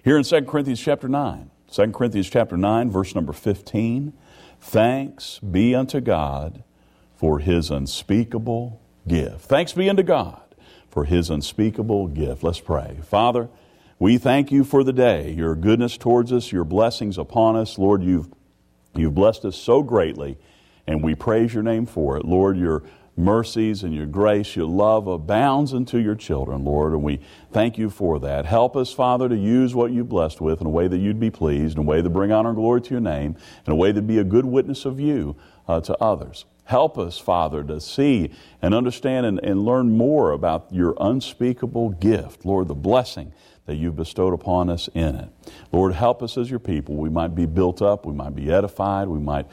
Here in 2 Corinthians chapter 9, 2 Corinthians chapter 9, verse number 15, thanks be unto God for His unspeakable gift. Thanks be unto God for His unspeakable gift. Let's pray. Father, we thank You for the day, Your goodness towards us, Your blessings upon us. Lord, You've blessed us so greatly, and we praise Your name for it. Lord, Your mercies and Your grace, Your love abounds unto Your children, Lord, and we thank You for that. Help us, Father, to use what You've blessed with in a way that You'd be pleased, in a way that bring honor and glory to Your name, in a way that be a good witness of You to others. Help us, Father, to see and understand and learn more about Your unspeakable gift, Lord, the blessing that You've bestowed upon us in it. Lord, help us as Your people. We might be built up, we might be edified, we might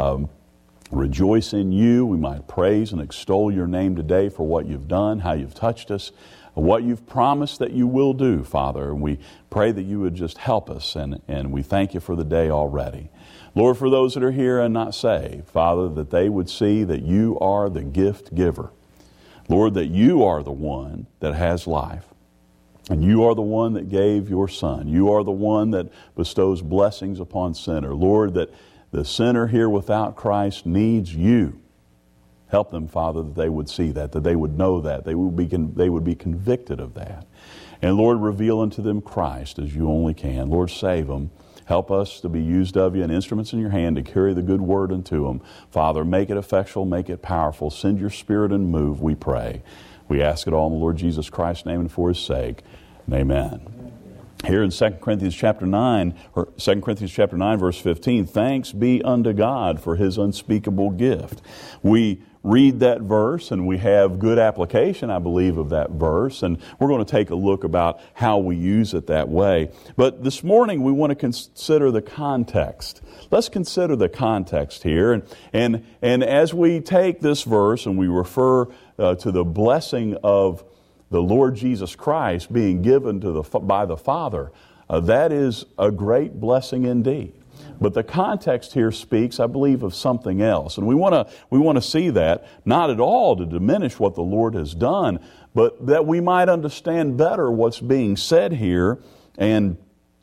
rejoice in You, we might praise and extol Your name today for what You've done, how You've touched us, what You've promised that You will do, Father. And we pray that You would just help us, and we thank You for the day already. Lord, for those that are here and not saved, Father, that they would see that You are the gift giver. Lord, that You are the one that has life. And You are the one that gave Your Son. You are the one that bestows blessings upon sinner. Lord, that the sinner here without Christ needs You. Help them, Father, that they would see that they would know that, they would be convicted of that. And Lord, reveal unto them Christ as You only can. Lord, save them. Help us to be used of You and instruments in Your hand to carry the good word unto them. Father, make it effectual, make it powerful. Send Your Spirit and move, we pray. We ask it all in the Lord Jesus Christ's name and for His sake. Amen. Here in 2 Corinthians chapter 9, verse 15, thanks be unto God for His unspeakable gift. We read that verse and we have good application, I believe, of that verse, and we're going to take a look about how we use it that way. But this morning we want to consider the context. Let's consider the context here, and as we take this verse and we refer to the blessing of the Lord Jesus Christ being given by the Father, that is a great blessing indeed. But the context here speaks, I believe, of something else. And we want to see that, not at all to diminish what the Lord has done, but that we might understand better what's being said here and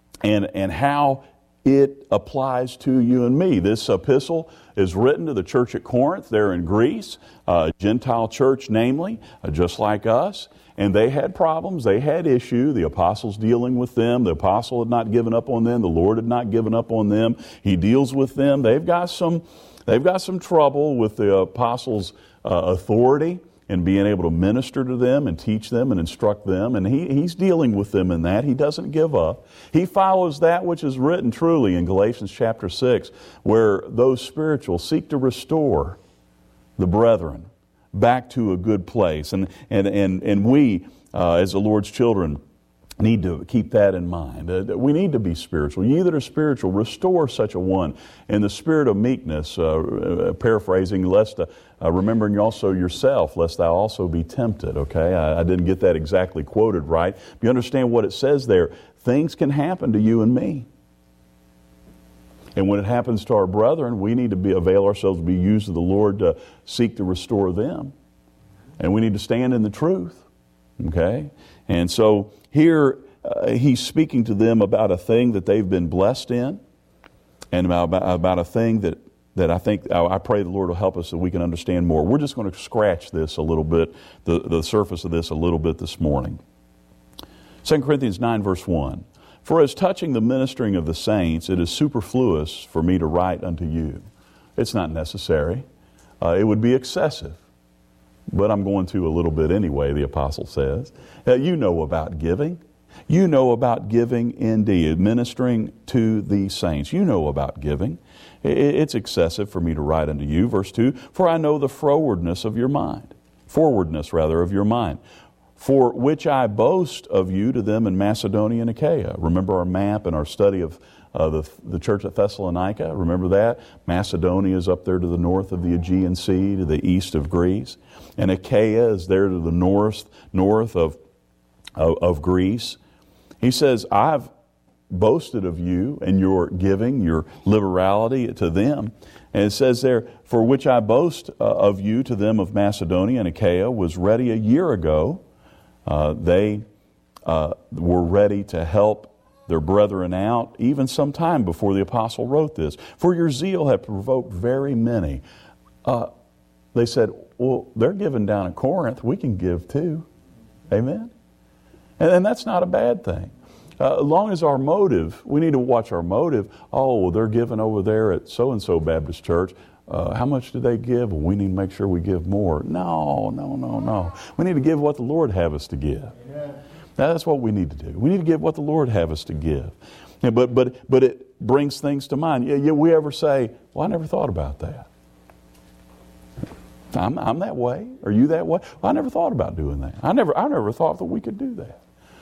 how it applies to you and me. This epistle is written to the church at Corinth. They're in Greece, a Gentile church namely, just like us. And they had problems, they had issue. The apostles dealing with them. The apostle had not given up on them. The Lord had not given up on them. He deals with them. They've got some trouble with the apostles' authority and being able to minister to them and teach them and instruct them. And he's dealing with them in that. He doesn't give up. He follows that which is written truly in Galatians chapter 6, where those spiritual seek to restore the brethren back to a good place. And we, as the Lord's children, need to keep that in mind. We need to be spiritual. Ye that are spiritual, restore such a one in the spirit of meekness, paraphrasing, lest remembering also yourself, lest thou also be tempted. Okay, I didn't get that exactly quoted right. But you understand what it says there. Things can happen to you and me. And when it happens to our brethren, we need to avail ourselves to be used of the Lord to seek to restore them. And we need to stand in the truth. Okay? And so here he's speaking to them about a thing that they've been blessed in, and about a thing that I pray the Lord will help us so we can understand more. We're just going to scratch this a little bit, the surface of this a little bit this morning. 2 Corinthians 9 verse 1. For as touching the ministering of the saints, it is superfluous for me to write unto you. It's not necessary. It would be excessive. But I'm going to a little bit anyway, the apostle says. You know about giving. You know about giving indeed, ministering to the saints. You know about giving. It's excessive for me to write unto you. Verse 2, for I know the forwardness of your mind. For which I boast of you to them in Macedonia and Achaia. Remember our map and our study of the church at Thessalonica? Remember that? Macedonia is up there to the north of the Aegean Sea, to the east of Greece. And Achaia is there to the north of Greece. He says, I've boasted of you and your giving, your liberality to them. And it says there, for which I boast of you to them of Macedonia and Achaia was ready a year ago. They were ready to help their brethren out, even some time before the apostle wrote this. For your zeal hath provoked very many. They said, well, they're giving down at Corinth. We can give too. Amen? And that's not a bad thing. As long as our motive, we need to watch our motive. Oh, they're giving over there at so-and-so Baptist church. How much do they give? Well, we need to make sure we give more. No. We need to give what the Lord have us to give. Amen. That's what we need to do. We need to give what the Lord have us to give. Yeah, but it brings things to mind. Yeah, we ever say, well, I never thought about that. I'm that way. Are you that way? Well, I never thought about doing that. I never thought that we could do that.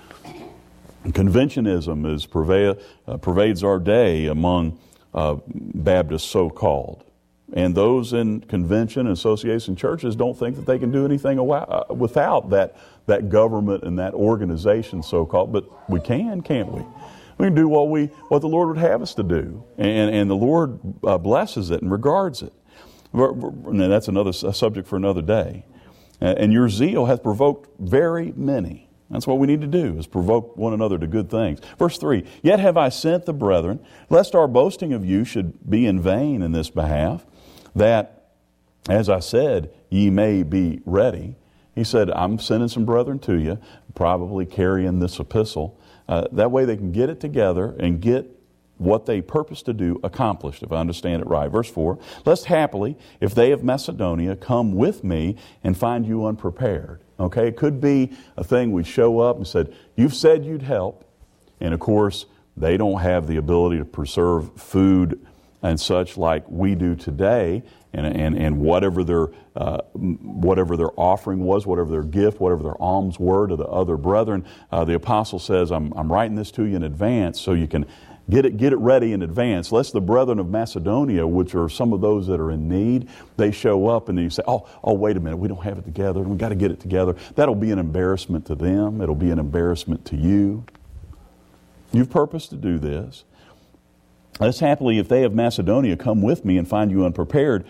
Conventionism pervades our day among Baptists, so-called. And those in convention and association churches don't think that they can do anything without that government and that organization, so-called. But we can, can't we? We can do what the Lord would have us to do. And the Lord blesses it and regards it. And that's a subject for another day. And your zeal hath provoked very many. That's what we need to do, is provoke one another to good things. Verse 3, yet have I sent the brethren, lest our boasting of you should be in vain in this behalf, that, as I said, ye may be ready. He said, I'm sending some brethren to you, probably carrying this epistle. That way they can get it together and get what they purpose to do accomplished, if I understand it right. Verse 4, lest happily, if they of Macedonia come with me and find you unprepared. Okay, it could be a thing we'd show up and said, you've said you'd help. And of course, they don't have the ability to preserve food and such like we do today. And whatever their offering was, whatever their gift, whatever their alms were to the other brethren, the apostle says, I'm writing this to you in advance so you can get it ready in advance. Lest the brethren of Macedonia, which are some of those that are in need, they show up and you say, oh, wait a minute, we don't have it together. We've got to get it together. That'll be an embarrassment to them. It'll be an embarrassment to you. You've purposed to do this. Lest happily, if they of Macedonia come with me and find you unprepared,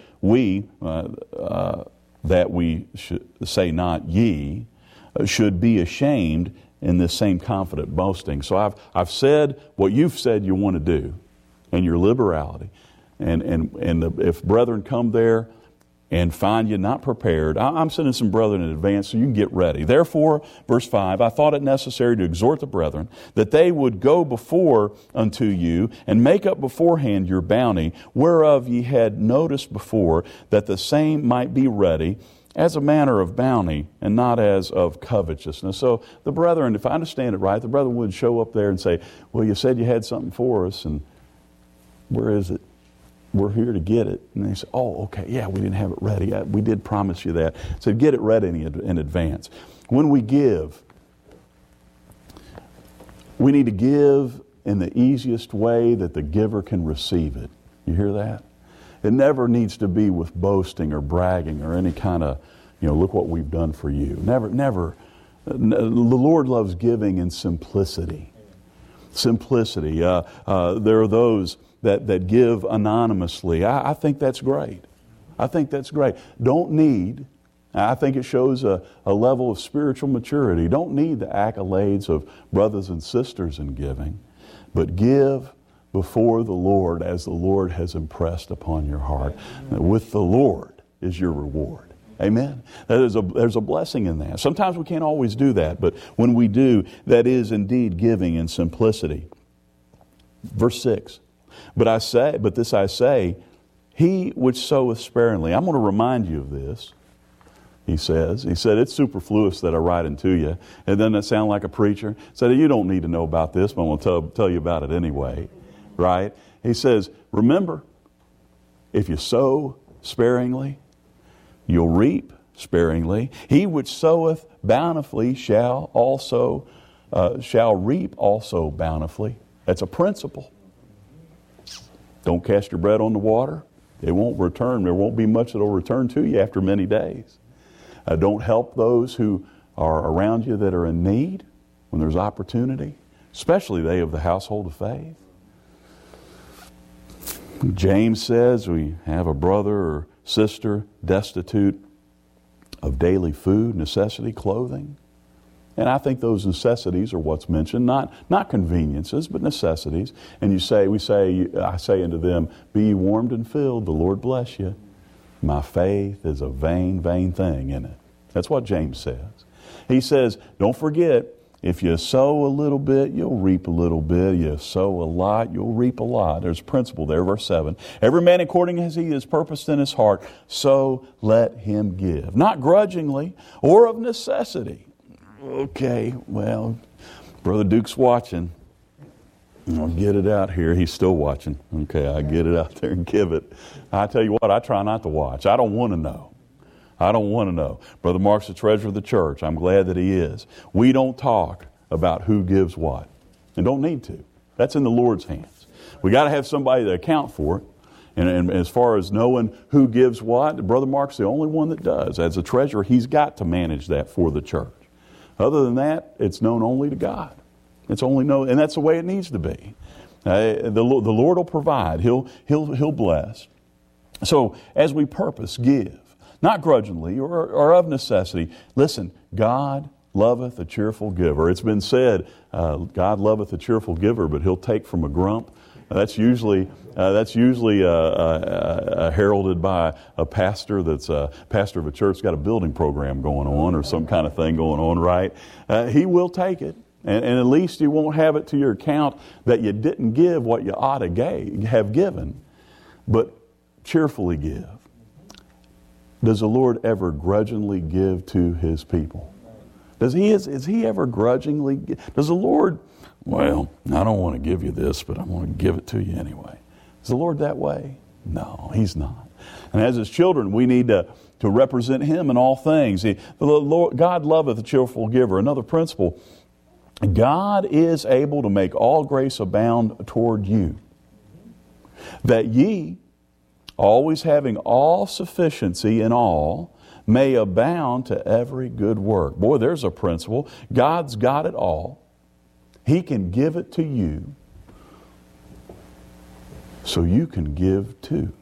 that we should say not ye, should be ashamed in this same confident boasting. So I've said what you've said you want to do, and your liberality. And if brethren come there and find you not prepared, I'm sending some brethren in advance so you can get ready. Therefore, verse 5, I thought it necessary to exhort the brethren that they would go before unto you and make up beforehand your bounty, whereof ye had noticed before, that the same might be ready as a manner of bounty and not as of covetousness. So the brethren, if I understand it right, the brethren would show up there and say, well, you said you had something for us, and where is it? We're here to get it. And they say, oh, okay, yeah, we didn't have it ready. We did promise you that. So get it ready in advance. When we give, we need to give in the easiest way that the giver can receive it. You hear that? It never needs to be with boasting or bragging or any kind of, look what we've done for you. Never. The Lord loves giving in simplicity. Simplicity. There are those that give anonymously. I think that's great. I think it shows a level of spiritual maturity. Don't need the accolades of brothers and sisters in giving, but give before the Lord as the Lord has impressed upon your heart. With the Lord is your reward. Amen. There's a blessing in that. Sometimes we can't always do that, but when we do, that is indeed giving in simplicity. Verse 6. But this I say, he which soweth sparingly. I'm going to remind you of this. He said, it's superfluous that I write unto you. And doesn't that sound like a preacher? He said, you don't need to know about this, but I'm going to tell you about it anyway. Right? He says, remember, if you sow sparingly, you'll reap sparingly. He which soweth bountifully shall reap also bountifully. That's a principle. Don't cast your bread on the water. It won't return. There won't be much that will return to you after many days. Don't help those who are around you that are in need when there's opportunity, especially they of the household of faith. James says we have a brother or sister destitute of daily food, necessity, clothing. And I think those necessities are what's mentioned, not conveniences, but necessities. And I say unto them, be ye warmed and filled, the Lord bless you. My faith is a vain, vain thing in it. That's what James says. He says, don't forget, if you sow a little bit, you'll reap a little bit. You sow a lot, you'll reap a lot. There's a principle there, verse 7. Every man according as he is purposed in his heart, so let him give. Not grudgingly or of necessity. Okay, well, Brother Duke's watching. I'll get it out here. He's still watching. Okay, I get it out there and give it. I tell you what, I try not to watch. I don't want to know. I don't want to know. Brother Mark's the treasurer of the church. I'm glad that he is. We don't talk about who gives what. And don't need to. That's in the Lord's hands. We got to have somebody to account for it. And as far as knowing who gives what, Brother Mark's the only one that does. As a treasurer, he's got to manage that for the church. Other than that, it's known only to God. It's only known, and that's the way it needs to be. The Lord will provide. He'll bless. So as we purpose, give, not grudgingly or of necessity. Listen, God loveth a cheerful giver. It's been said, God loveth a cheerful giver, but He'll take from a grump. That's usually heralded by a pastor that's a pastor of a church, got a building program going on or some kind of thing going on, right? He will take it. And at least you won't have it to your account that you didn't give what you ought to have given, but cheerfully give. Does the Lord ever grudgingly give to His people? Is He ever grudgingly give? Does the Lord, well, I don't want to give you this, but I'm going to give it to you anyway. Is the Lord that way? No, He's not. And as His children, we need to represent Him in all things. God loveth a cheerful giver. Another principle, God is able to make all grace abound toward you, that ye, always having all sufficiency in all, may abound to every good work. Boy, there's a principle. God's got it all. He can give it to you so you can give too.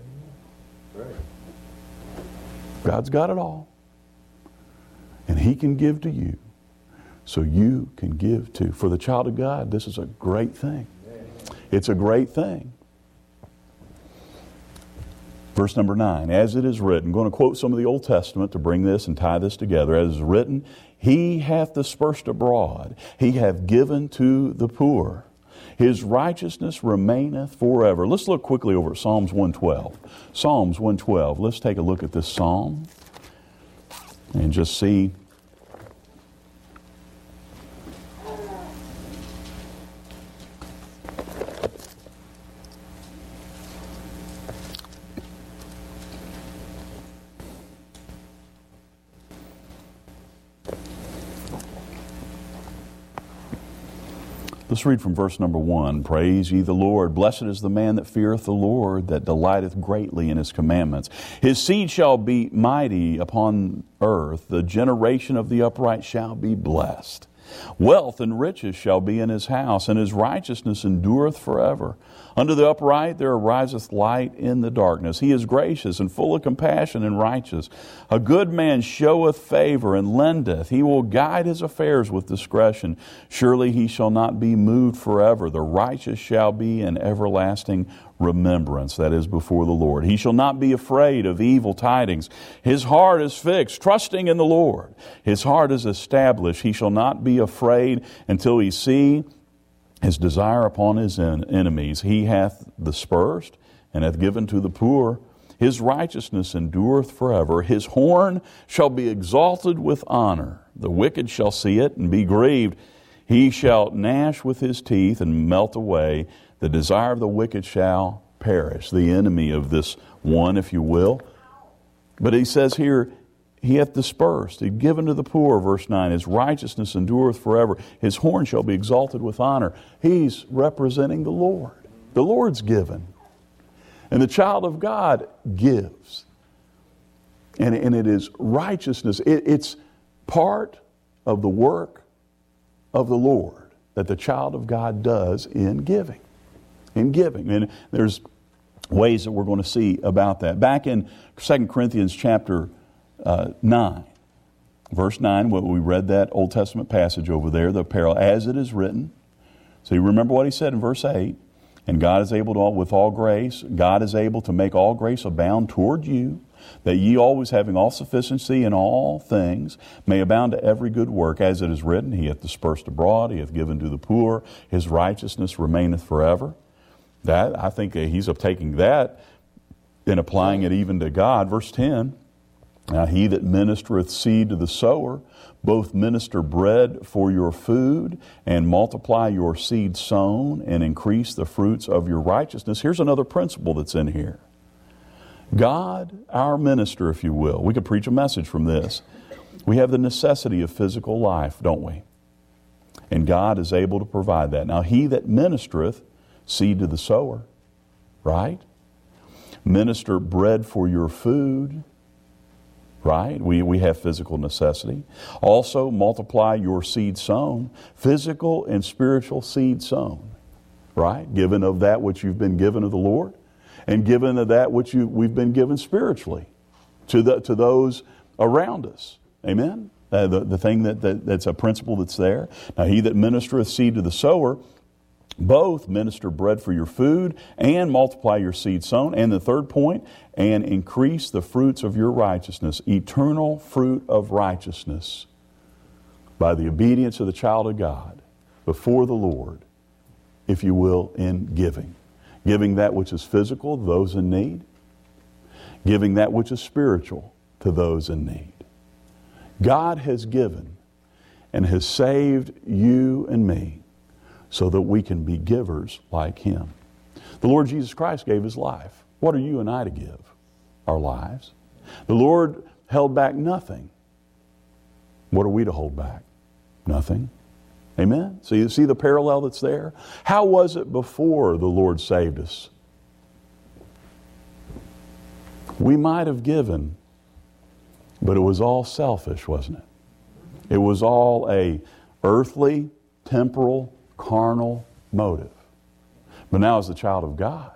God's got it all. And He can give to you so you can give too. For the child of God, this is a great thing. It's a great thing. Verse number 9, as it is written, I'm going to quote some of the Old Testament to bring this and tie this together. As it is written, He hath dispersed abroad, He hath given to the poor. His righteousness remaineth forever. Let's look quickly over at Psalms 112. Psalms 112. Let's take a look at this psalm and just see. Let's read from verse number 1. Praise ye the Lord. Blessed is the man that feareth the Lord, that delighteth greatly in His commandments. His seed shall be mighty upon earth. The generation of the upright shall be blessed. Wealth and riches shall be in his house, and his righteousness endureth forever. Unto the upright there ariseth light in the darkness. He is gracious and full of compassion and righteous. A good man showeth favor and lendeth. He will guide his affairs with discretion. Surely he shall not be moved forever. The righteous shall be in everlasting remembrance, that is, before the Lord. He shall not be afraid of evil tidings. His heart is fixed, trusting in the Lord. His heart is established. He shall not be afraid until he see his desire upon his enemies. He hath dispersed and hath given to the poor. His righteousness endureth forever. His horn shall be exalted with honor. The wicked shall see it and be grieved. He shall gnash with his teeth and melt away. The desire of the wicked shall perish. The enemy of this one, if you will. But he says here, he hath dispersed, he given to the poor, verse 9. His righteousness endureth forever. His horn shall be exalted with honor. He's representing the Lord. The Lord's given. And the child of God gives. And it is righteousness. It's part of the work of the Lord that the child of God does in giving. In giving. And there's ways that we're going to see about that. Back in 2 Corinthians chapter 9, Verse 9, we read that Old Testament passage over there, the parallel, as it is written. So you remember what he said in verse 8. And God is able to, with all grace, God is able to make all grace abound toward you, that ye always having all sufficiency in all things may abound to every good work, as it is written, He hath dispersed abroad, He hath given to the poor, His righteousness remaineth forever. That, I think he's taking that and applying it even to God. Verse 10, now he that ministereth seed to the sower, both minister bread for your food, and multiply your seed sown, and increase the fruits of your righteousness. Here's another principle that's in here. God, our minister, if you will. We could preach a message from this. We have the necessity of physical life, don't we? And God is able to provide that. Now, he that ministereth seed to the sower, right? Minister bread for your food, right? We have physical necessity. Also, multiply your seed sown, physical and spiritual seed sown, right? Given of that which you've been given of the Lord, and given of that which we've been given spiritually to those around us. Amen? The thing that's a principle that's there. Now, he that ministereth seed to the sower, both minister bread for your food and multiply your seed sown. And the third point, and increase the fruits of your righteousness, eternal fruit of righteousness, by the obedience of the child of God before the Lord, if you will, in giving. Giving that which is physical to those in need. Giving that which is spiritual to those in need. God has given and has saved you and me so that we can be givers like Him. The Lord Jesus Christ gave His life. What are you and I to give? Our lives. The Lord held back nothing. What are we to hold back? Nothing. Amen? So you see the parallel that's there? How was it before the Lord saved us? We might have given, but it was all selfish, wasn't it? It was all a earthly, temporal, carnal motive. But now as the child of God,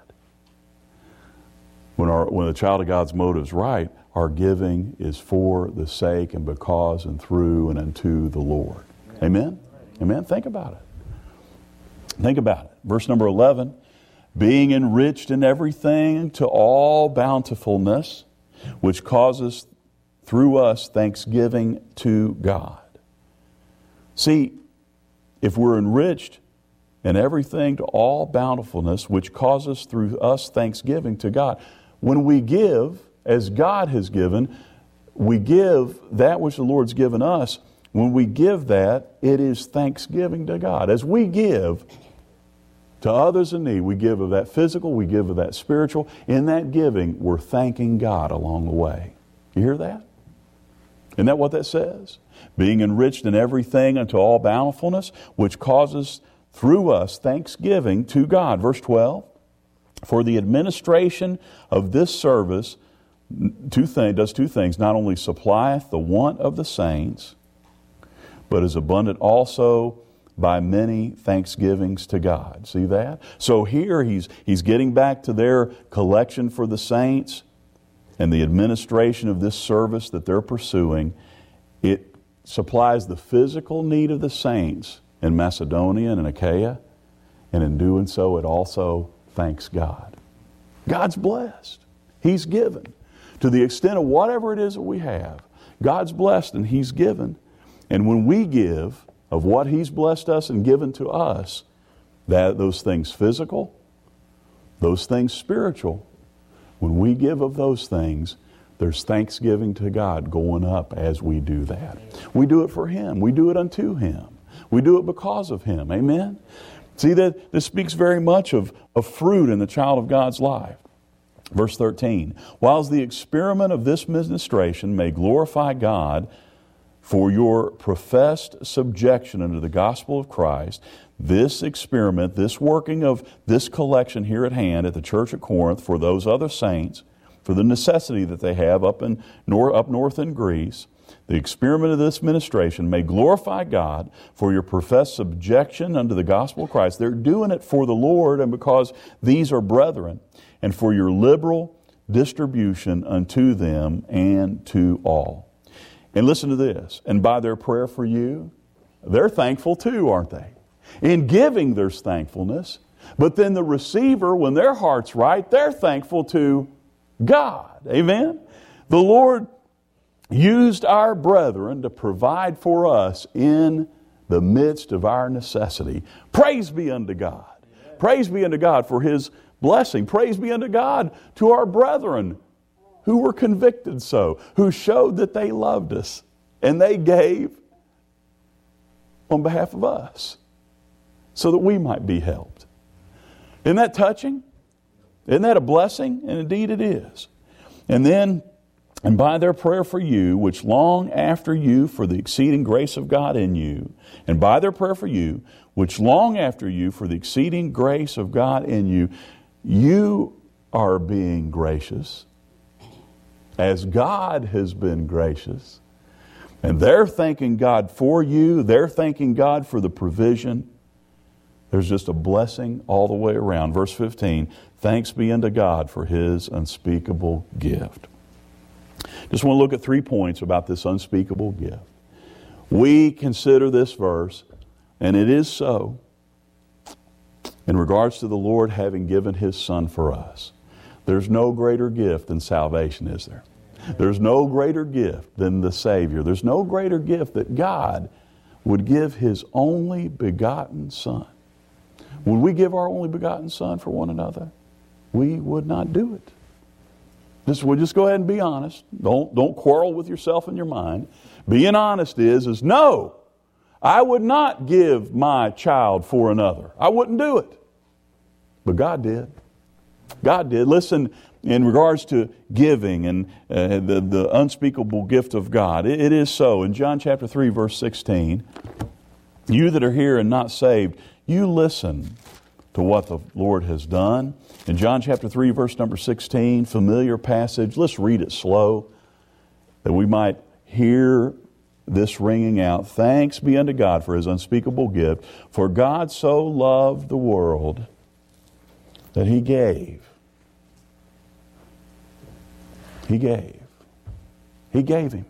when the child of God's motive is right, our giving is for the sake and because and through and unto the Lord. Amen? Amen? Think about it. Think about it. Verse number 11, being enriched in everything to all bountifulness, which causes through us thanksgiving to God. See, if we're enriched in everything to all bountifulness, which causes through us thanksgiving to God. When we give, as God has given, we give that which the Lord's given us. When we give that, it is thanksgiving to God. As we give to others in need, we give of that physical, we give of that spiritual. In that giving, we're thanking God along the way. You hear that? Isn't that what that says? Being enriched in everything unto all bountifulness, which causes through us thanksgiving to God. Verse 12, for the administration of this service does two things. Not only supplieth the want of the saints, but is abundant also by many thanksgivings to God. See that? So here he's getting back to their collection for the saints and the administration of this service that they're pursuing. It supplies the physical need of the saints in Macedonia and in Achaia, and in doing so it also thanks God. God's blessed. He's given. To the extent of whatever it is that we have, God's blessed and He's given. And when we give of what He's blessed us and given to us, those things physical, those things spiritual, when we give of those things, there's thanksgiving to God going up as we do that. We do it for Him. We do it unto Him. We do it because of Him. Amen? See, that this speaks very much of fruit in the child of God's life. Verse 13, whilst the experiment of this ministration may glorify God for your professed subjection unto the gospel of Christ, this experiment, this working of this collection here at hand at the church at Corinth for those other saints, for the necessity that they have up north in Greece, the experiment of this ministration may glorify God for your professed subjection unto the gospel of Christ. They're doing it for the Lord and because these are brethren, and for your liberal distribution unto them and to all. And listen to this. And by their prayer for you, they're thankful too, aren't they? In giving, there's thankfulness. But then the receiver, when their heart's right, they're thankful to God. Amen? The Lord used our brethren to provide for us in the midst of our necessity. Praise be unto God. Praise be unto God for His blessing. Praise be unto God to our brethren who were convicted so, who showed that they loved us, and they gave on behalf of us so that we might be helped. Isn't that touching? Isn't that a blessing? And indeed it is. And by their prayer for you, which long after you for the exceeding grace of God in you, and by their prayer for you, which long after you for the exceeding grace of God in you, you are being gracious, as God has been gracious. And they're thanking God for you. They're thanking God for the provision. There's just a blessing all the way around. Verse 15, thanks be unto God for His unspeakable gift. Just want to look at 3 points about this unspeakable gift. We consider this verse, and it is so, in regards to the Lord having given His Son for us. There's no greater gift than salvation, is there? There's no greater gift than the Savior. There's no greater gift that God would give His only begotten Son. Would we give our only begotten Son for one another? We would not do it. We'll just go ahead and be honest. Don't quarrel with yourself and your mind. Being honest is no, I would not give my child for another. I wouldn't do it. But God did. God did. Listen, in regards to giving and the unspeakable gift of God, it is so. In John chapter 3, verse 16, you that are here and not saved, you listen to what the Lord has done. In John chapter 3, verse number 16, familiar passage. Let's read it slow, that we might hear this ringing out. Thanks be unto God for His unspeakable gift. For God so loved the world that He gave. He gave. He gave Him.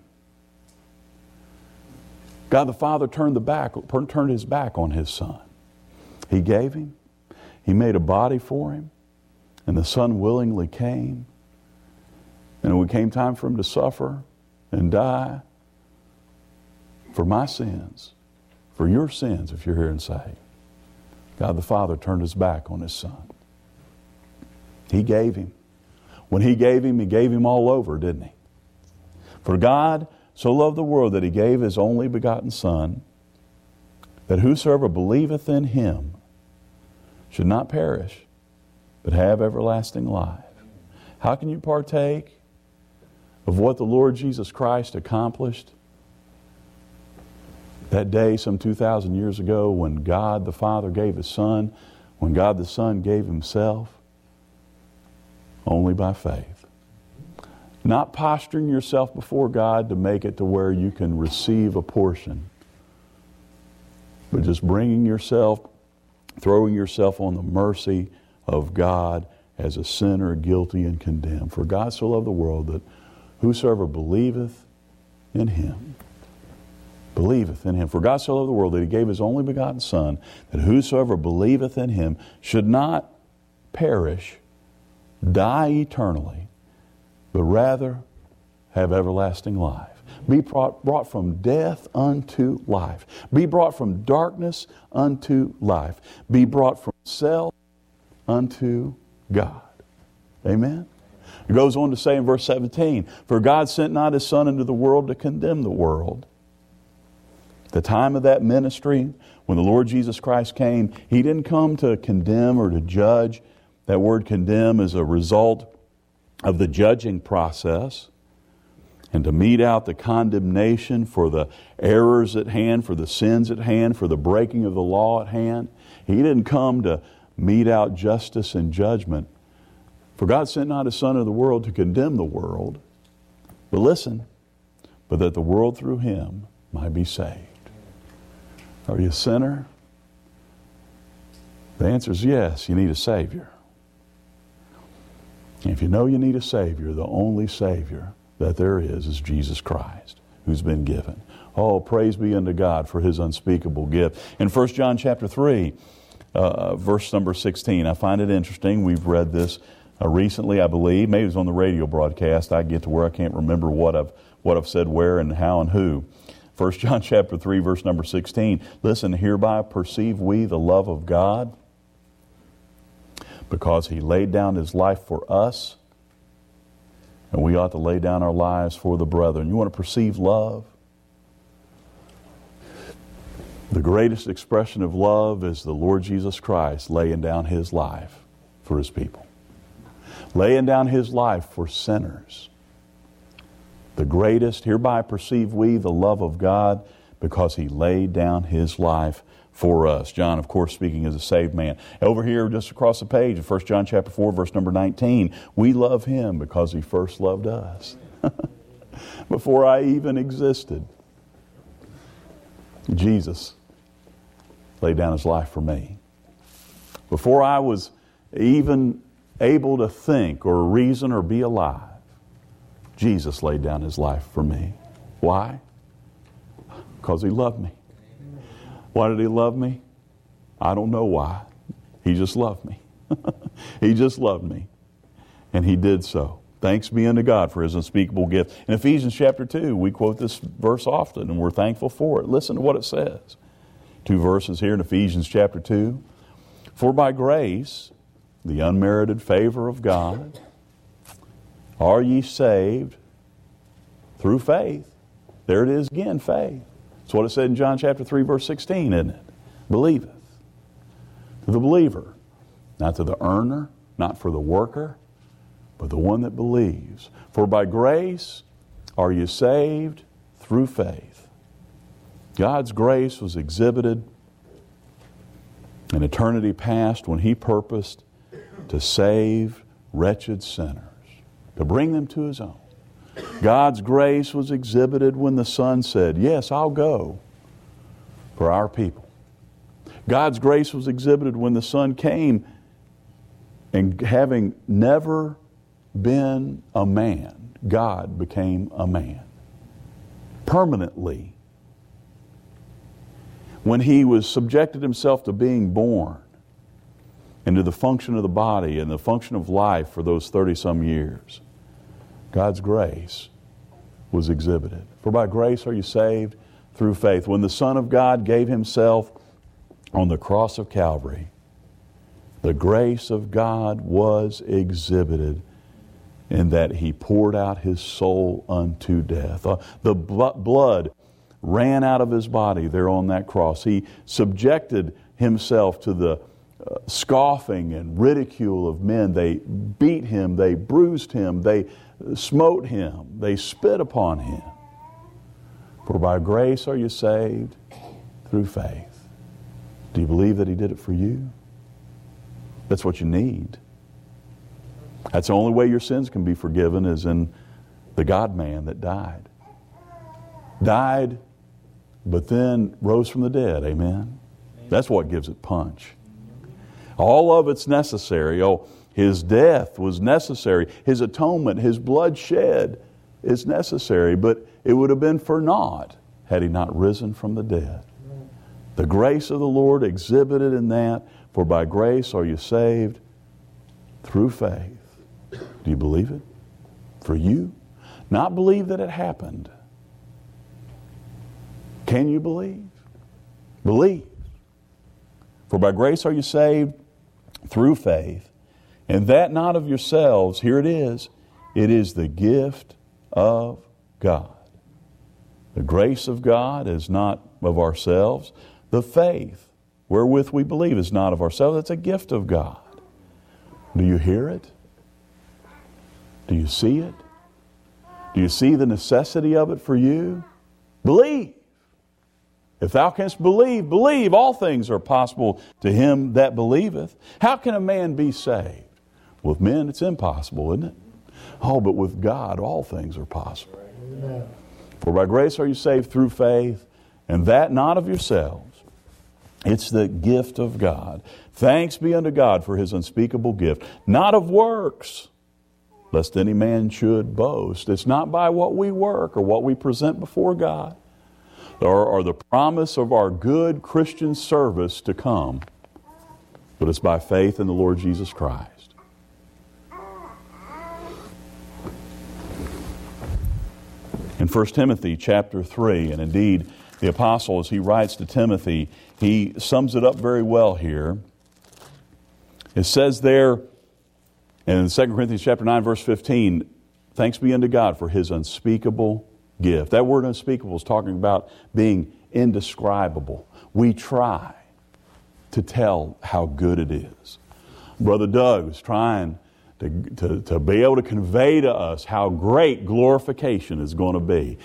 God the Father turned His back on His Son. He gave Him. He made a body for Him. And the Son willingly came. And when it came time for Him to suffer and die for my sins, for your sins, if you're here and saved, God the Father turned His back on His Son. He gave Him. When He gave Him all over, didn't He? For God so loved the world that He gave His only begotten Son, that whosoever believeth in Him should not perish, but have everlasting life. How can you partake of what the Lord Jesus Christ accomplished that day some 2,000 years ago when God the Father gave His Son, when God the Son gave Himself? Only by faith. Not posturing yourself before God to make it to where you can receive a portion, but just bringing yourself, throwing yourself on the mercy of God as a sinner, guilty and condemned. For God so loved the world that whosoever believeth in Him, believeth in Him. For God so loved the world that He gave His only begotten Son, that whosoever believeth in Him should not perish, die eternally, but rather have everlasting life. Be brought from death unto life. Be brought from darkness unto life. Be brought from self unto God. Amen? It goes on to say in verse 17, for God sent not His Son into the world to condemn the world. The time of that ministry, when the Lord Jesus Christ came, He didn't come to condemn or to judge. That word condemn is a result of the judging process, and to mete out the condemnation for the errors at hand, for the sins at hand, for the breaking of the law at hand. He didn't come to mete out justice and judgment. For God sent not His Son into the world to condemn the world, but listen, but that the world through Him might be saved. Are you a sinner? The answer is yes, you need a Savior. And if you know you need a Savior, the only Savior that there is Jesus Christ. who's been given. Oh, praise be unto God for His unspeakable gift. In 1 John chapter 3, verse number 16, I find it interesting. We've read this recently, I believe. Maybe it was on the radio broadcast. I get to where I can't remember what I've said where and how and who. 1 John chapter 3, verse number 16. Listen, hereby perceive we the love of God, because He laid down His life for us, and we ought to lay down our lives for the brethren. You want to perceive love? The greatest expression of love is the Lord Jesus Christ laying down His life for His people. Laying down His life for sinners. The greatest, hereby perceive we the love of God, because He laid down His life for us. John, of course, speaking as a saved man. Over here, just across the page, in 1 John chapter 4, verse number 19, we love Him because He first loved us. Before I even existed, Jesus laid down His life for me. Before I was even able to think or reason or be alive, Jesus laid down His life for me. Why? Because He loved me. Why did He love me? I don't know why. He just loved me. He just loved me. And He did so. Thanks be unto God for His unspeakable gift. In Ephesians chapter 2, we quote this verse often, and we're thankful for it. Listen to what it says. 2 verses here in Ephesians chapter 2. For by grace, the unmerited favor of God, are ye saved through faith. There it is again, faith. That's what it said in John chapter 3, verse 16, isn't it? Believeth. To the believer. Not to the earner, not for the worker, but the one that believes. For by grace are you saved through faith. God's grace was exhibited in eternity past when He purposed to save wretched sinners, to bring them to His own. God's grace was exhibited when the Son said, yes, I'll go for our people. God's grace was exhibited when the Son came, and having never been a man, God became a man permanently. When He was subjected Himself to being born and to the function of the body and the function of life for those 30-some years, God's grace was exhibited. For by grace are you saved through faith. When the Son of God gave Himself on the cross of Calvary, the grace of God was exhibited in that He poured out His soul unto death. The blood ran out of His body there on that cross. He subjected Himself to the scoffing and ridicule of men. They beat Him, they bruised Him, they smote Him, they spit upon Him. For by grace are you saved through faith. Do you believe that He did it for you? That's what you need. That's the only way your sins can be forgiven, is in the God-man that died. Died, but then rose from the dead. Amen? That's what gives it punch. All of it's necessary. Oh, His death was necessary. His atonement, His blood shed is necessary. But it would have been for naught had He not risen from the dead. The grace of the Lord exhibited in that. For by grace are you saved through faith. Do you believe it? For you? Not believe that it happened. Can you believe? Believe. For by grace are you saved through faith, and that not of yourselves. Here it is. It is the gift of God. The grace of God is not of ourselves. The faith wherewith we believe is not of ourselves. It's a gift of God. Do you hear it? Do you see it? Do you see the necessity of it for you? Believe. If thou canst believe, believe. All things are possible to him that believeth. How can a man be saved? With men, it's impossible, isn't it? Oh, but with God, all things are possible. Amen. For by grace are you saved through faith, and that not of yourselves. It's the gift of God. Thanks be unto God for His unspeakable gift. Not of works, lest any man should boast. It's not by what we work or what we present before God or the promise of our good Christian service to come, but it's by faith in the Lord Jesus Christ. In 1 Timothy chapter 3, and indeed the apostle, as he writes to Timothy, he sums it up very well here. It says there in 2 Corinthians chapter 9, verse 15, thanks be unto God for His unspeakable gift. That word unspeakable is talking about being indescribable. We try to tell how good it is. Brother Doug was trying to be able to convey to us how great glorification is going to be.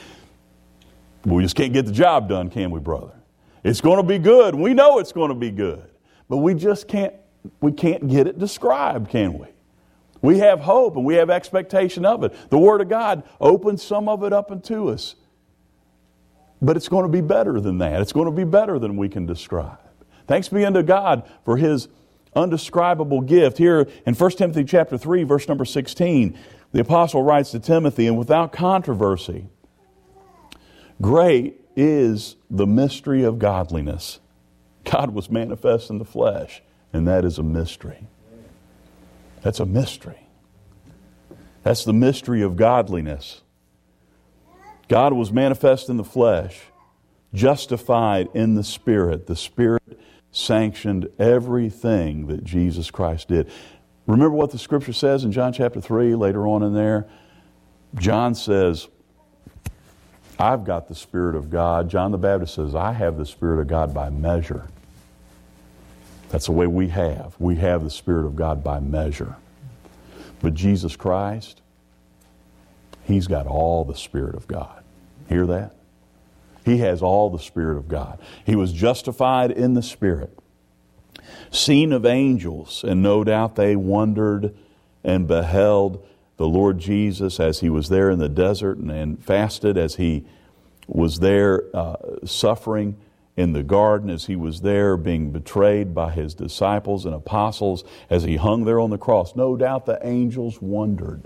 We just can't get the job done, can we, brother? It's going to be good. We know it's going to be good. But we just can't get it described, can we? We have hope and we have expectation of it. The Word of God opens some of it up into us. But it's going to be better than that. It's going to be better than we can describe. Thanks be unto God for His undescribable gift. Here in 1 Timothy chapter 3, verse number 16, the apostle writes to Timothy, and without controversy, great is the mystery of godliness. God was manifest in the flesh, and that is a mystery. That's a mystery. That's the mystery of godliness. God was manifest in the flesh, justified in the Spirit. The Spirit sanctioned everything that Jesus Christ did. Remember what the Scripture says in John chapter 3, later on in there? John says, I've got the Spirit of God. John the Baptist says, I have the Spirit of God by measure. That's the way we have. We have the Spirit of God by measure. But Jesus Christ, He's got all the Spirit of God. Hear that? He has all the Spirit of God. He was justified in the Spirit, seen of angels, and no doubt they wondered and beheld the Lord Jesus as He was there in the desert and fasted, as He was there suffering in the garden, as He was there being betrayed by His disciples and apostles, as He hung there on the cross. No doubt the angels wondered.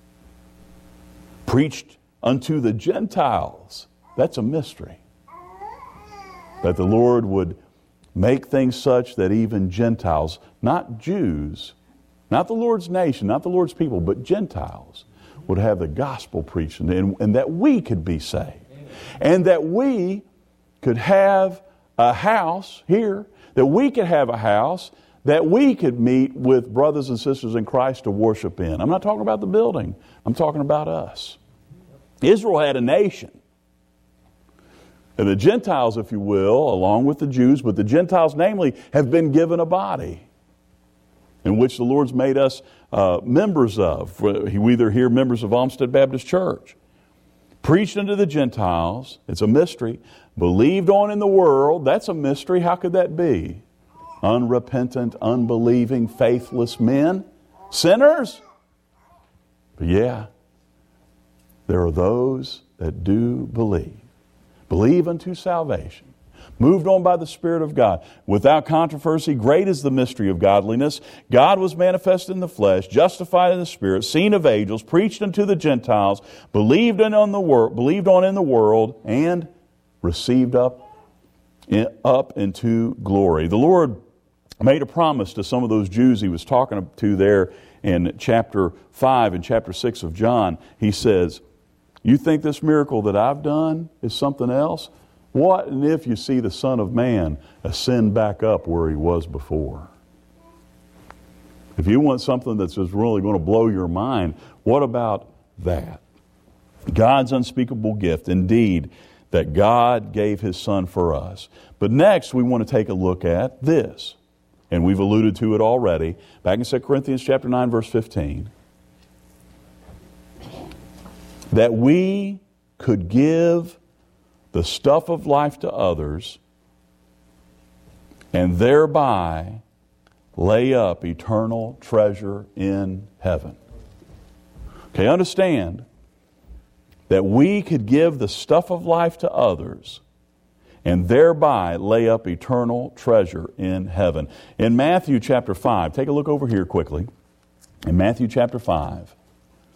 Preached unto the Gentiles. That's a mystery. That the Lord would make things such that even Gentiles, not Jews, not the Lord's nation, not the Lord's people, but Gentiles would have the gospel preached, and that we could be saved. And that we could have a house here, that we could have a house that we could meet with brothers and sisters in Christ to worship in. I'm not talking about the building. I'm talking about us. Israel had a nation. And the Gentiles, if you will, along with the Jews, but the Gentiles namely, have been given a body in which the Lord's made us members of. We either here members of Olmsted Baptist Church. Preached unto the Gentiles, it's a mystery. Believed on in the world, that's a mystery. How could that be? Unrepentant, unbelieving, faithless men, sinners. But yeah, there are those that do believe. Believe unto salvation. Moved on by the Spirit of God. Without controversy, great is the mystery of godliness. God was manifest in the flesh, justified in the Spirit, seen of angels, preached unto the Gentiles, believed on in the world, and received up into glory. The Lord made a promise to some of those Jews He was talking to there in chapter 5 and chapter 6 of John. He says, you think this miracle that I've done is something else? What and if you see the Son of Man ascend back up where He was before? If you want something that's just really going to blow your mind, what about that? God's unspeakable gift, indeed, that God gave His Son for us. But next we want to take a look at this. And we've alluded to it already. Back in 2 Corinthians chapter 9, verse 15. That we could give the stuff of life to others and thereby lay up eternal treasure in heaven. Okay, understand that we could give the stuff of life to others and thereby lay up eternal treasure in heaven. In Matthew chapter 5, take a look over here quickly. In Matthew chapter 5,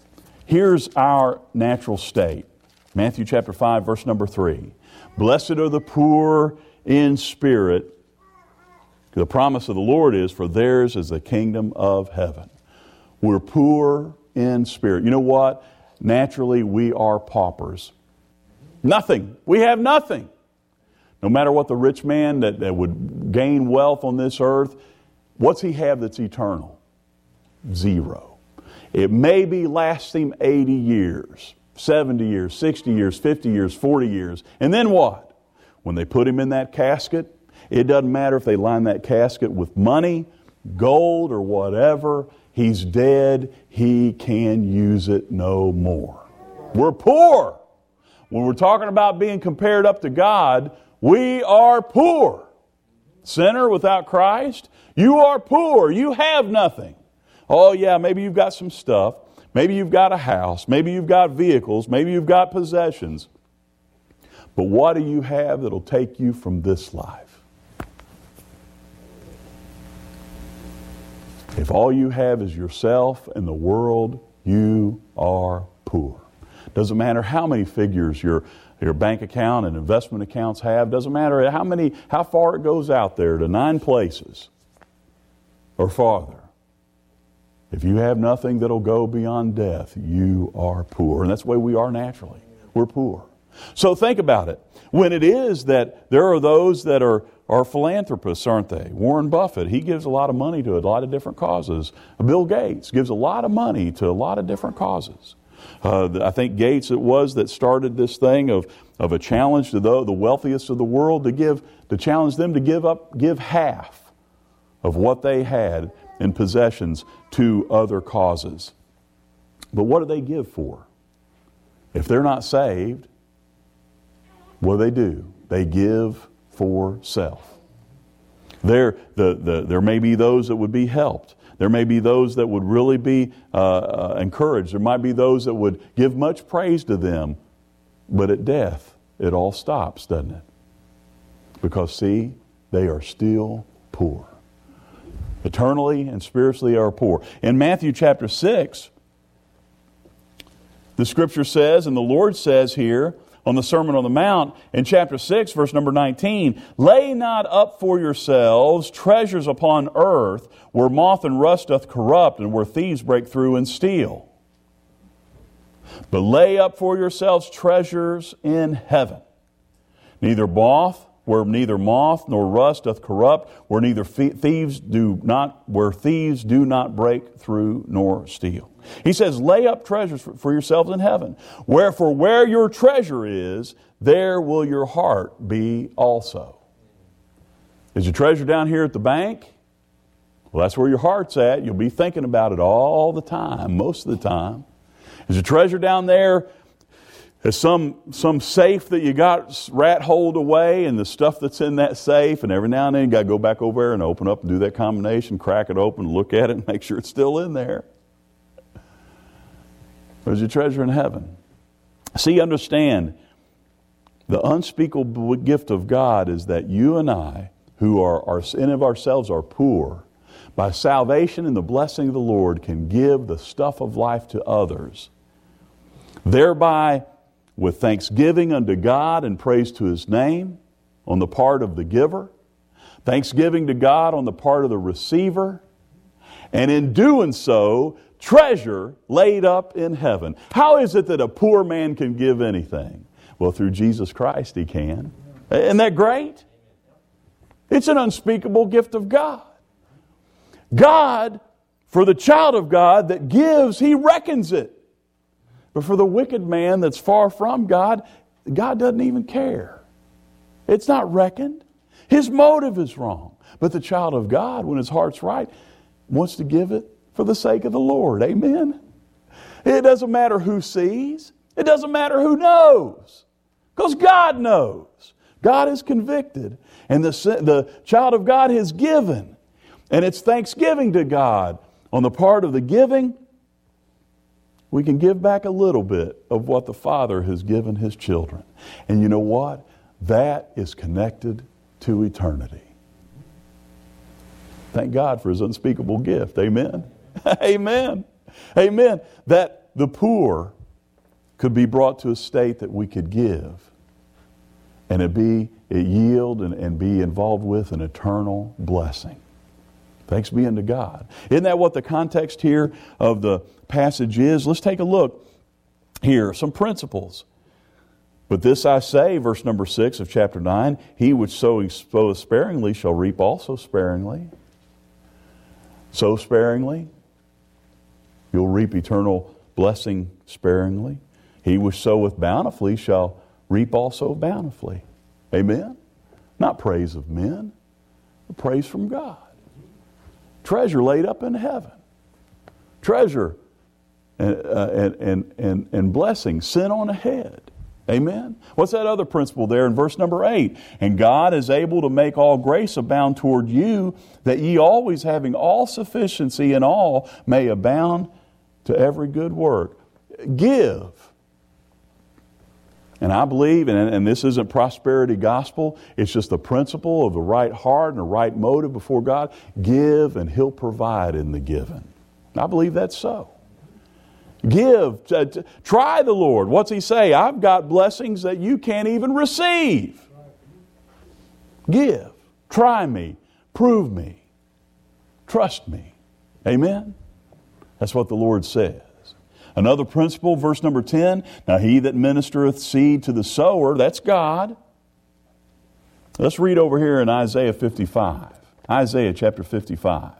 Here's our natural state. Matthew chapter 5, verse number 3. Blessed are the poor in spirit. The promise of the Lord is, for theirs is the kingdom of heaven. We're poor in spirit. You know what? Naturally, we are paupers. Nothing. We have nothing. No matter what the rich man that would gain wealth on this earth, what's he have that's eternal? Zero. It may be last him 80 years, 70 years, 60 years, 50 years, 40 years. And then what? When they put him in that casket, it doesn't matter if they line that casket with money, gold, or whatever. He's dead. He can use it no more. We're poor. When we're talking about being compared up to God, we are poor. Sinner without Christ, you are poor. You have nothing. Oh yeah, maybe you've got some stuff. Maybe you've got a house. Maybe you've got vehicles. Maybe you've got possessions. But what do you have that'll take you from this life? If all you have is yourself and the world, you are poor. Doesn't matter how many figures your bank account and investment accounts have. Doesn't matter how far it goes out there to 9 places or farther. If you have nothing that'll go beyond death, you are poor. And that's the way we are naturally. We're poor. So think about it. When it is that there are those that are philanthropists, aren't they? Warren Buffett, he gives a lot of money to a lot of different causes. Bill Gates gives a lot of money to a lot of different causes. I think Gates it was that started this thing of a challenge to the wealthiest of the world to challenge them to give half of what they had in possessions to other causes. But what do they give for? If they're not saved, what do? They give for self. There may be those that would be helped. There may be those that would really be encouraged. There might be those that would give much praise to them. But at death, it all stops, doesn't it? Because, see, they are still poor. Eternally and spiritually are poor. In Matthew chapter 6, the Scripture says, and the Lord says here, on the Sermon on the Mount, in chapter 6, verse number 19, lay not up for yourselves treasures upon earth, where moth and rust doth corrupt, and where thieves break through and steal. But lay up for yourselves treasures in heaven, where neither moth nor rust doth corrupt, where thieves do not break through nor steal. He says, lay up treasures for yourselves in heaven. Wherefore, where your treasure is, there will your heart be also. Is your treasure down here at the bank? Well, that's where your heart's at. You'll be thinking about it all the time, most of the time. Is your treasure down there? Is some safe that you got rat holed away, and the stuff that's in that safe, and every now and then you got to go back over there and open up and do that combination, crack it open, look at it, and make sure it's still in there. Or is your treasure in heaven? See, understand, the unspeakable gift of God is that you and I, who are in of ourselves are poor, by salvation and the blessing of the Lord can give the stuff of life to others, thereby with thanksgiving unto God and praise to His name on the part of the giver, thanksgiving to God on the part of the receiver, and in doing so, treasure laid up in heaven. How is it that a poor man can give anything? Well, through Jesus Christ he can. Isn't that great? It's an unspeakable gift of God. God, for the child of God that gives, He reckons it. But for the wicked man that's far from God, God doesn't even care. It's not reckoned. His motive is wrong. But the child of God, when his heart's right, wants to give it for the sake of the Lord. Amen? It doesn't matter who sees. It doesn't matter who knows. Because God knows. God is convicted. And the child of God has given. And it's thanksgiving to God. On the part of the giving, we can give back a little bit of what the Father has given His children. And you know what? That is connected to eternity. Thank God for His unspeakable gift. Amen. Amen. Amen. That the poor could be brought to a state that we could give, and it yield and be involved with an eternal blessing. Thanks be unto God. Isn't that what the context here of the passage is? Let's take a look here. Some principles. But this I say, verse number 6 of chapter 9, he which soweth sparingly shall reap also sparingly. Sow sparingly, you'll reap eternal blessing sparingly. He which soweth bountifully shall reap also bountifully. Amen? Not praise of men, but praise from God. Treasure laid up in heaven. Treasure and blessing sent on ahead. Amen? What's that other principle there in verse number 8? And God is able to make all grace abound toward you, that ye always having all sufficiency in all may abound to every good work. Give. And I believe, and this isn't prosperity gospel, it's just the principle of the right heart and the right motive before God. Give and He'll provide in the given. I believe that's so. Give. Try the Lord. What's He say? I've got blessings that you can't even receive. Give. Try me. Prove me. Trust me. Amen? That's what the Lord says. Another principle, verse number 10, now he that ministereth seed to the sower, that's God. Let's read over here in Isaiah 55. Isaiah chapter 55.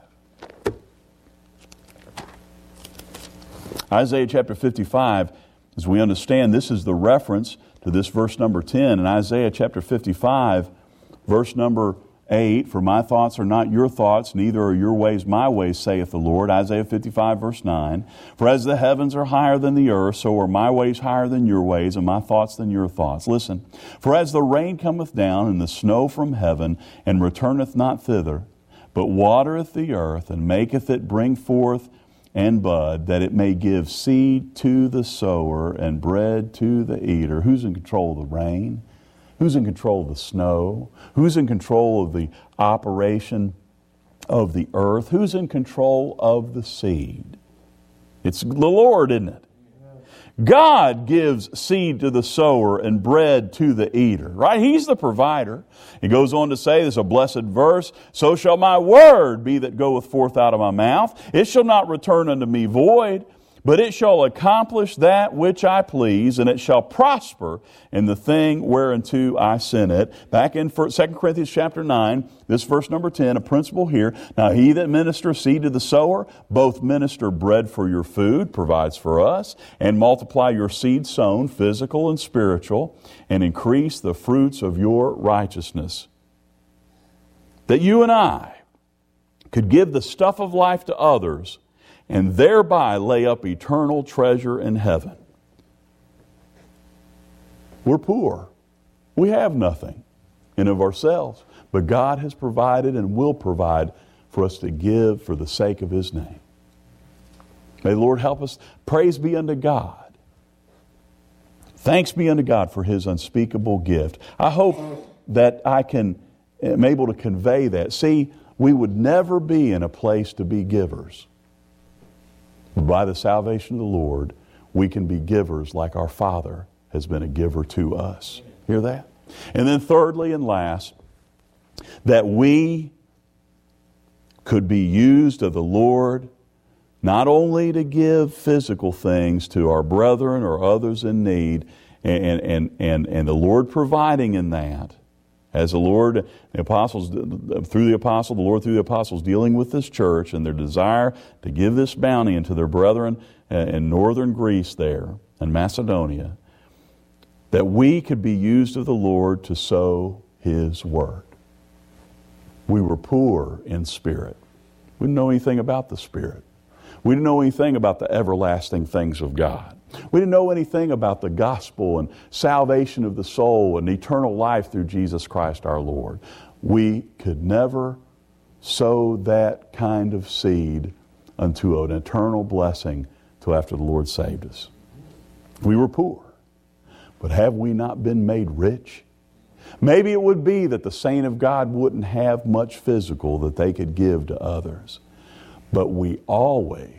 Isaiah chapter 55, as we understand, this is the reference to this verse number 10. In Isaiah chapter 55, verse number 8, for my thoughts are not your thoughts, neither are your ways my ways, saith the Lord. Isaiah 55, verse 9. For as the heavens are higher than the earth, so are my ways higher than your ways, and my thoughts than your thoughts. Listen. For as the rain cometh down, and the snow from heaven, and returneth not thither, but watereth the earth, and maketh it bring forth and bud, that it may give seed to the sower, and bread to the eater. Who's in control of the rain? Who's in control of the snow? Who's in control of the operation of the earth? Who's in control of the seed? It's the Lord, isn't it? God gives seed to the sower and bread to the eater, right? He's the provider. He goes on to say, this is a blessed verse, so shall my word be that goeth forth out of my mouth. It shall not return unto me void, but it shall accomplish that which I please, and it shall prosper in the thing whereunto I sent it. Back in 2 Corinthians chapter 9, this verse number 10, a principle here. Now he that ministers seed to the sower, both minister bread for your food, provides for us, and multiply your seed sown, physical and spiritual, and increase the fruits of your righteousness. That you and I could give the stuff of life to others, and thereby lay up eternal treasure in heaven. We're poor. We have nothing in of ourselves, but God has provided and will provide for us to give for the sake of His name. May the Lord help us. Praise be unto God. Thanks be unto God for His unspeakable gift. I hope that I am able to convey that. See, we would never be in a place to be givers. By the salvation of the Lord, we can be givers like our Father has been a giver to us. Hear that? And then thirdly and last, that we could be used of the Lord not only to give physical things to our brethren or others in need, and the Lord providing in that, as the Lord, the apostles, through the apostle, the Lord through the apostles dealing with this church and their desire to give this bounty unto their brethren in northern Greece there and Macedonia, that we could be used of the Lord to sow His word. We were poor in spirit. We didn't know anything about the Spirit. We didn't know anything about the everlasting things of God. We didn't know anything about the gospel and salvation of the soul and eternal life through Jesus Christ our Lord. We could never sow that kind of seed unto an eternal blessing till after the Lord saved us. We were poor, but have we not been made rich? Maybe it would be that the saint of God wouldn't have much physical that they could give to others, but we always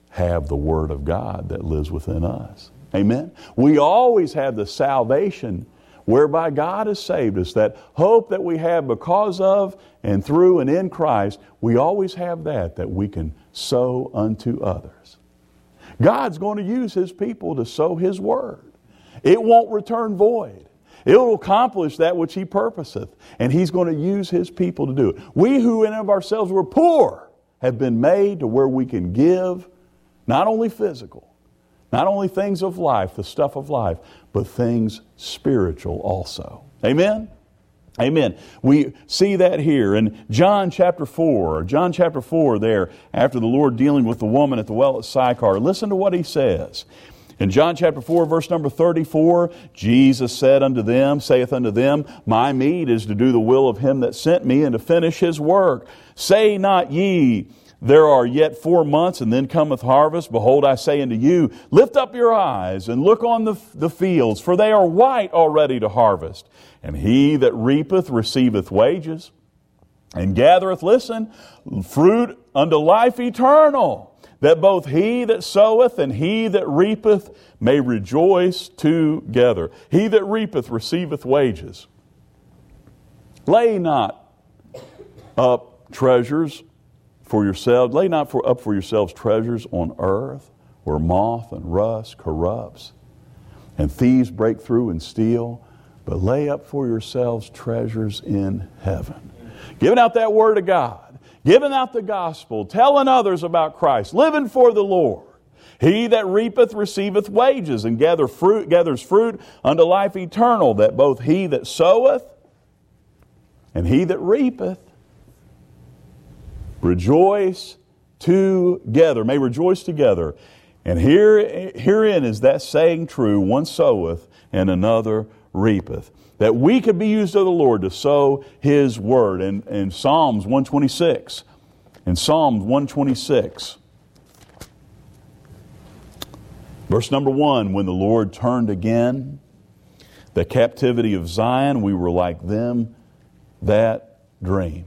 have the Word of God that lives within us. Amen? We always have the salvation whereby God has saved us, that hope that we have because of and through and in Christ. We always have that we can sow unto others. God's going to use His people to sow His Word. It won't return void. It will accomplish that which He purposeth, and He's going to use His people to do it. We who in of ourselves were poor have been made to where we can give not only physical, not only things of life, the stuff of life, but things spiritual also. Amen? Amen. We see that here in John chapter 4. John chapter 4 there, after the Lord dealing with the woman at the well at Sychar. Listen to what He says. In John chapter 4, verse number 34, Jesus saith unto them, My meat is to do the will of Him that sent me, and to finish His work. Say not ye, There are yet 4 months, and then cometh harvest. Behold, I say unto you, lift up your eyes, and look on the fields, for they are white already to harvest. And he that reapeth receiveth wages, and gathereth, listen, fruit unto life eternal, that both he that soweth and he that reapeth may rejoice together. He that reapeth receiveth wages. Lay not up treasures for yourselves, lay not up for yourselves treasures on earth, where moth and rust corrupts, and thieves break through and steal, but lay up for yourselves treasures in heaven. Giving out that Word of God, giving out the gospel, telling others about Christ, living for the Lord. He that reapeth receiveth wages, and gathers fruit unto life eternal, that both he that soweth and he that reapeth rejoice together, may rejoice together. And herein is that saying true, one soweth and another reapeth. That we could be used of the Lord to sow His Word. In Psalms 126, verse number 1, when the Lord turned again the captivity of Zion, we were like them that dream.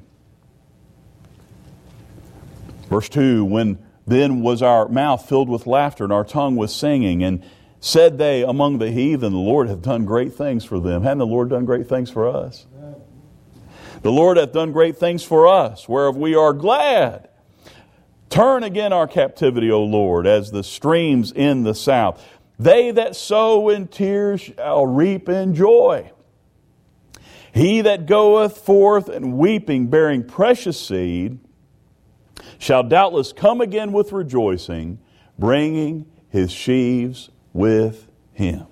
Verse 2, when then was our mouth filled with laughter and our tongue with singing, and said they among the heathen, the Lord hath done great things for them. Hadn't the Lord done great things for us? The Lord hath done great things for us, whereof we are glad. Turn again our captivity, O Lord, as the streams in the south. They that sow in tears shall reap in joy. He that goeth forth and weeping, bearing precious seed, shall doubtless come again with rejoicing, bringing his sheaves with him.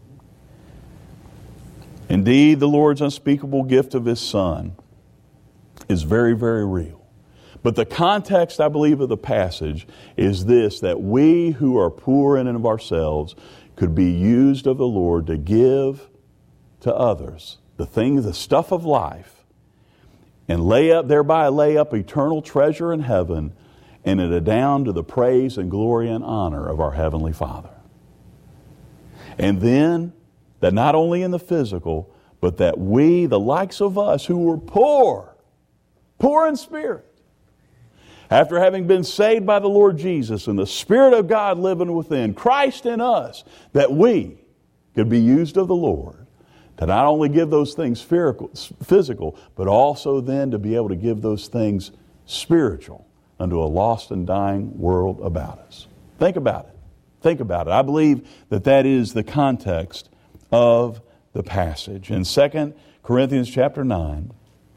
Indeed, the Lord's unspeakable gift of His Son is very, very real. But the context, I believe, of the passage is this, that we who are poor in and of ourselves could be used of the Lord to give to others the things, the stuff of life, and thereby lay up eternal treasure in heaven, and it down to the praise and glory and honor of our Heavenly Father. And then, that not only in the physical, but that we, the likes of us who were poor in spirit, after having been saved by the Lord Jesus and the Spirit of God living within, Christ in us, that we could be used of the Lord to not only give those things physical, but also then to be able to give those things spiritual unto a lost and dying world about us. Think about it. Think about it. I believe that is the context of the passage. In 2 Corinthians chapter 9,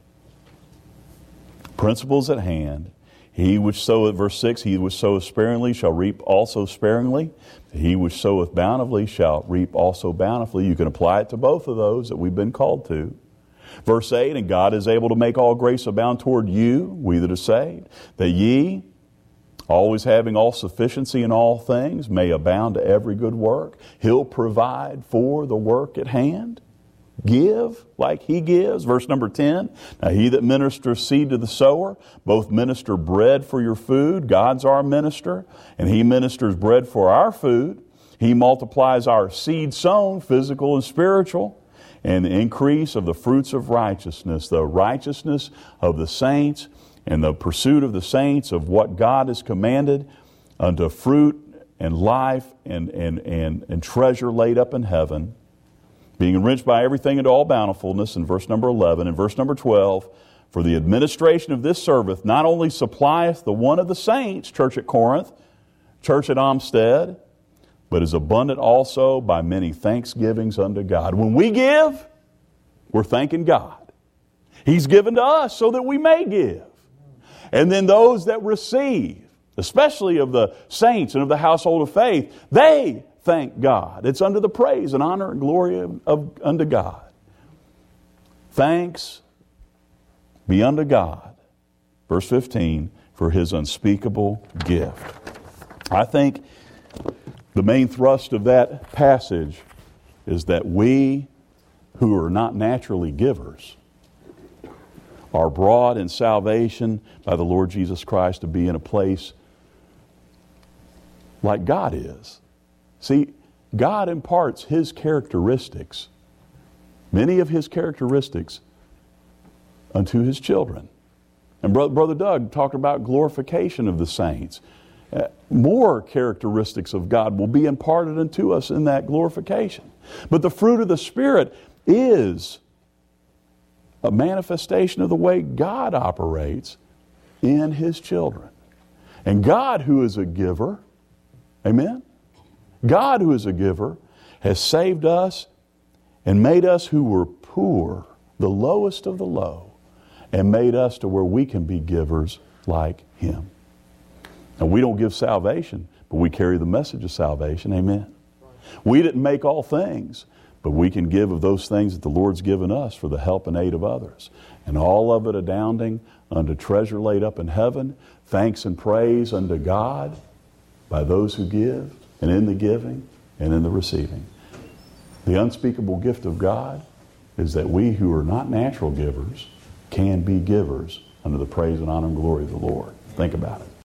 principles at hand. He which soweth, verse 6, he which soweth sparingly shall reap also sparingly. He which soweth bountifully shall reap also bountifully. You can apply it to both of those that we've been called to. Verse 8, and God is able to make all grace abound toward you, we that are saved, that ye, always having all sufficiency in all things, may abound to every good work. He'll provide for the work at hand. Give like He gives. Verse number 10, now He that ministers seed to the sower, both minister bread for your food. God's our minister, and He ministers bread for our food. He multiplies our seed sown, physical and spiritual, and the increase of the fruits of righteousness, the righteousness of the saints, and the pursuit of the saints of what God has commanded. unto fruit and life and treasure laid up in heaven, being enriched by everything into all bountifulness, in verse number 11. In verse number 12, for the administration of this service not only supplieth the one of the saints, church at Corinth, church at Amstead, but is abundant also by many thanksgivings unto God. When we give, we're thanking God. He's given to us so that we may give. And then those that receive, especially of the saints and of the household of faith, they thank God. It's unto the praise and honor and glory unto God. Thanks be unto God, verse 15, for His unspeakable gift. I think the main thrust of that passage is that we who are not naturally givers are brought in salvation by the Lord Jesus Christ to be in a place like God is. See, God imparts His characteristics, many of His characteristics, unto His children. And Brother Doug talked about glorification of the saints. More characteristics of God will be imparted unto us in that glorification. But the fruit of the Spirit is a manifestation of the way God operates in His children. And God, who is a giver, amen? God, who is a giver, has saved us and made us who were poor, the lowest of the low, and made us to where we can be givers like Him. And we don't give salvation, but we carry the message of salvation. Amen. We didn't make all things, but we can give of those things that the Lord's given us for the help and aid of others. And all of it abounding unto treasure laid up in heaven, thanks and praise unto God by those who give, and in the giving, and in the receiving. The unspeakable gift of God is that we who are not natural givers can be givers unto the praise and honor and glory of the Lord. Think about it.